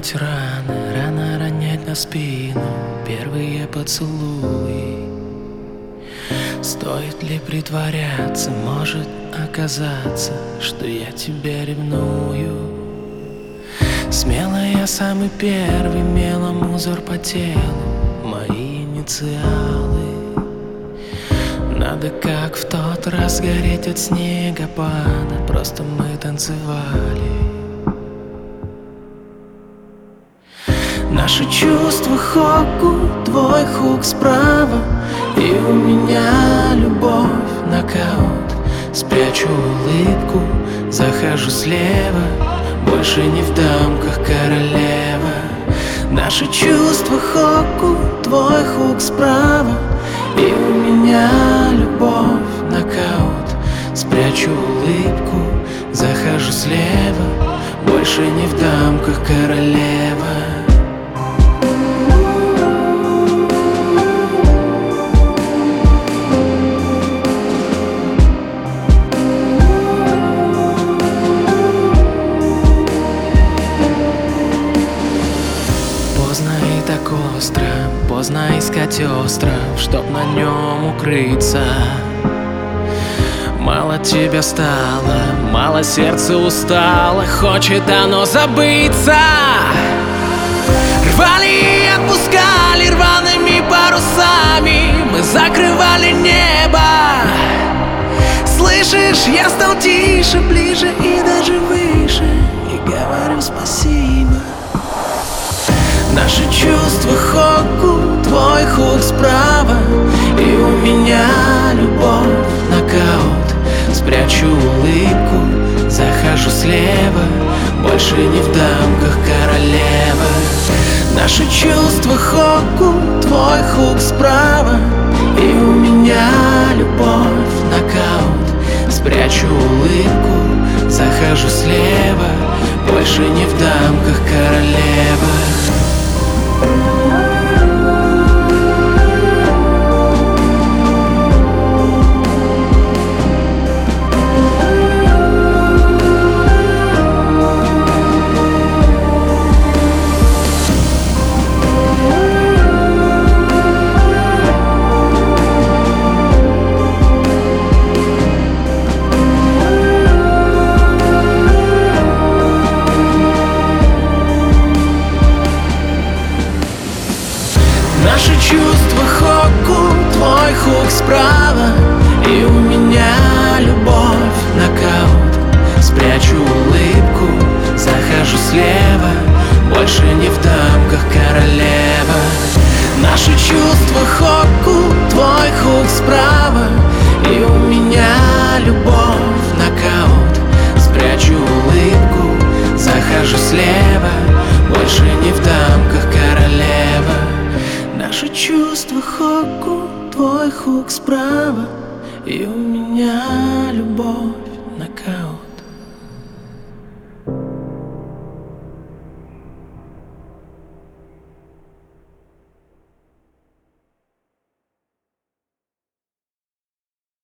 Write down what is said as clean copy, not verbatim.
Заживать раны, рано ронять на спину первые поцелуи. Стоит ли притворяться, может оказаться, что я тебя ревную. Смело я самый первый, мелом узор по телу, мои инициалы. Надо как в тот раз гореть от снегопада, просто мы танцевали. Наши чувства хоку, твой хук справа, и у меня любовь, нокаут. Спрячу улыбку, захожу слева, больше не в дамках королева. Наши чувства хоку, твой хук справа, и у меня любовь, нокаут. Спрячу улыбку, захожу слева, больше не в дамках королева. Поздно и так остро, поздно искать остров, чтоб на нем укрыться. Мало тебя стало, мало сердце устало, хочет оно забыться. Рвали и отпускали рваными парусами, мы закрывали небо. Слышишь, я стал тише, ближе и даже выше, и говорю спасибо. Наши чувства хоку, твой хук справа, и у меня любовь, нокаут. Спрячу улыбку, захожу слева, больше не в дамках королева. Наши чувства хоку, твой хук справа, и у меня любовь, нокаут. Спрячу улыбку, захожу слева, больше не в дамках королева. Наши чувства хоку, твой хук справа, и у меня любовь, нокаут. Спрячу улыбку, захожу слева, больше не в дамках королева. Наши чувства хоку, твой хук справа, и у меня любовь, нокаут. Спрячу улыбку, захожу слева, больше не в дамках королева. Наши чувства хоку, твой хук справа, и у меня любовь, нокаут.